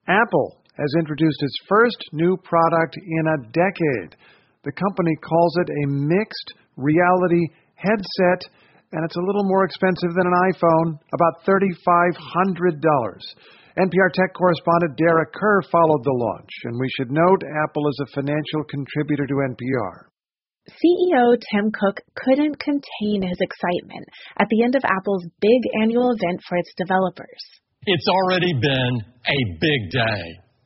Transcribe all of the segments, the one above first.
Apple has introduced its first new product in a decade. The company calls it a mixed reality headset, and it's a little more expensive than an iPhone, about $3,500. NPR tech correspondent Dara Kerr followed the launch, and we should note Apple is a financial contributor to NPR. CEO Tim Cook couldn't contain his excitement at the end of Apple's big annual event for its developers. It's already been a big day,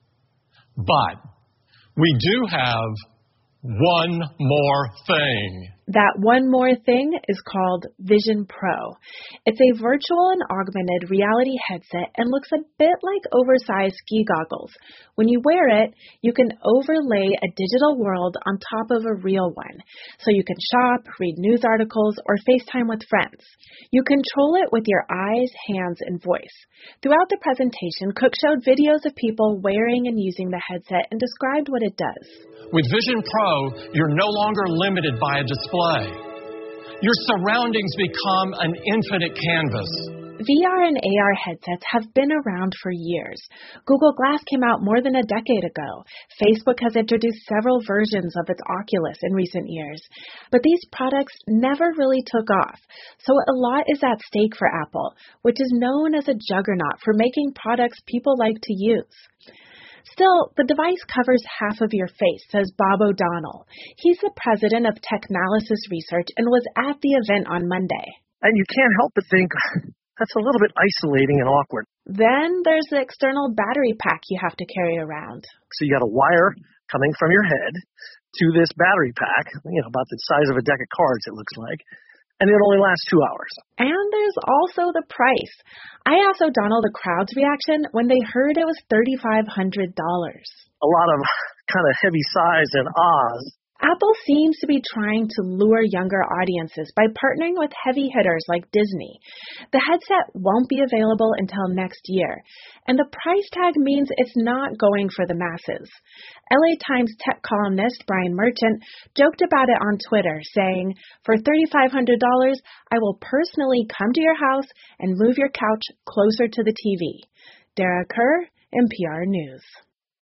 but we do have one more thing. That one more thing is called Vision Pro. It's a virtual and augmented reality headset and looks a bit like oversized ski goggles. When you wear it, you can overlay a digital world on top of a real one. So you can shop, read news articles, or FaceTime with friends. You control it with your eyes, hands, and voice. Throughout the presentation, Cook showed videos of people wearing and using the headset and described what it does. With Vision Pro, you're no longer limited by a display. Your surroundings become an infinite canvas. VR and AR headsets have been around for years. Google Glass came out more than a decade ago. Facebook has introduced several versions of its Oculus in recent years. But these products never really took off. So a lot is at stake for Apple, which is known as a juggernaut for making products people like to use. Still, the device covers half of your face, says Bob O'Donnell. He's the president of Technalysis Research and was at the event on Monday. And you can't help but think, that's a little bit isolating and awkward. Then there's the external battery pack you have to carry around. So you got a wire coming from your head to this battery pack, about the size of a deck of cards, it looks like. And it only lasts 2 hours. And there's also the price. I asked O'Donnell the crowd's reaction when they heard it was $3,500. A lot of kind of heavy sighs and ahs. Apple seems to be trying to lure younger audiences by partnering with heavy hitters like Disney. The headset won't be available until next year, and the price tag means it's not going for the masses. LA Times tech columnist Brian Merchant joked about it on Twitter, saying, "For $3,500, I will personally come to your house and move your couch closer to the TV." Dara Kerr, NPR News.